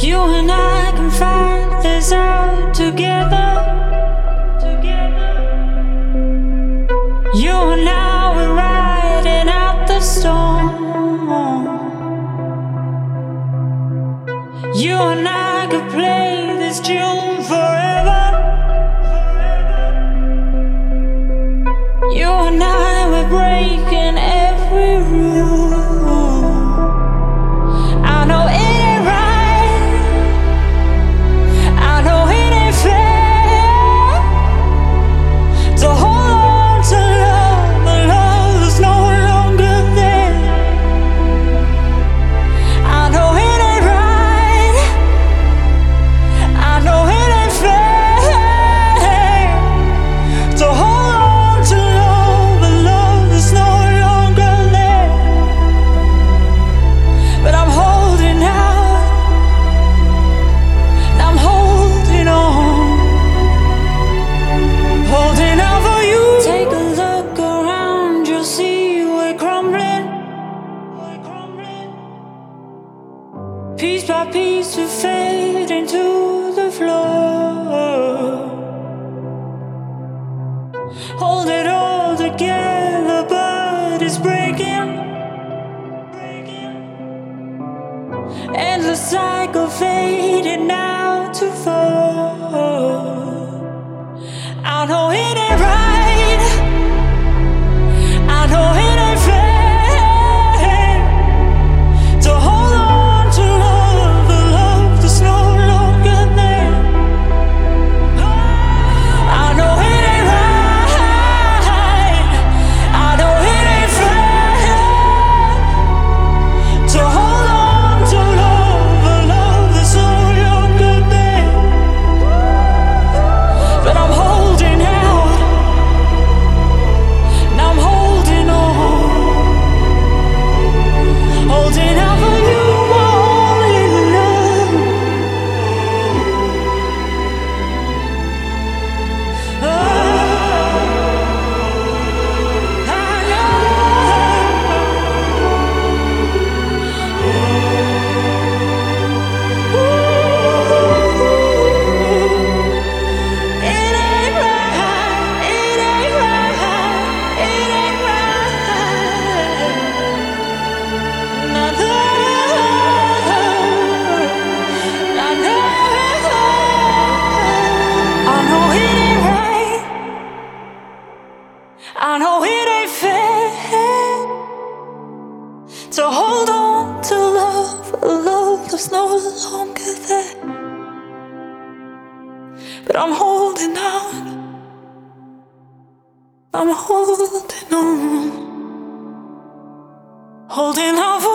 You and I can find this out together. You and I, we're riding out the storm. You and I could play this tune forever. You and I, we're breaking every rule. I know it ain't right. I know it ain't fair to hold on to love, but love is no longer there. I know it ain't right. I know it ain't fair to hold on to love, but love is no longer there. But I'm holding out, and I'm holding on, holding out for you. Take a look around, you'll see we're crumbling. Piece by piece we fade into the floor. Hold it all together, but it's breaking. Endless cycle fading now to fall. I know it ain't right. I know it ain't fair to hold on to love, the love that's no longer there. I know it ain't right. I know it ain't fair to hold on to love, the love that's no longer there. But I'm holding out, and I'm holding on, holding out for you, only love. Oh, I know. It ain't right, it ain't right, it ain't right. I know it ain't right. I know it ain't fair to hold on to love, a love that's no longer there. But I'm holding on, I'm holding on, holding on for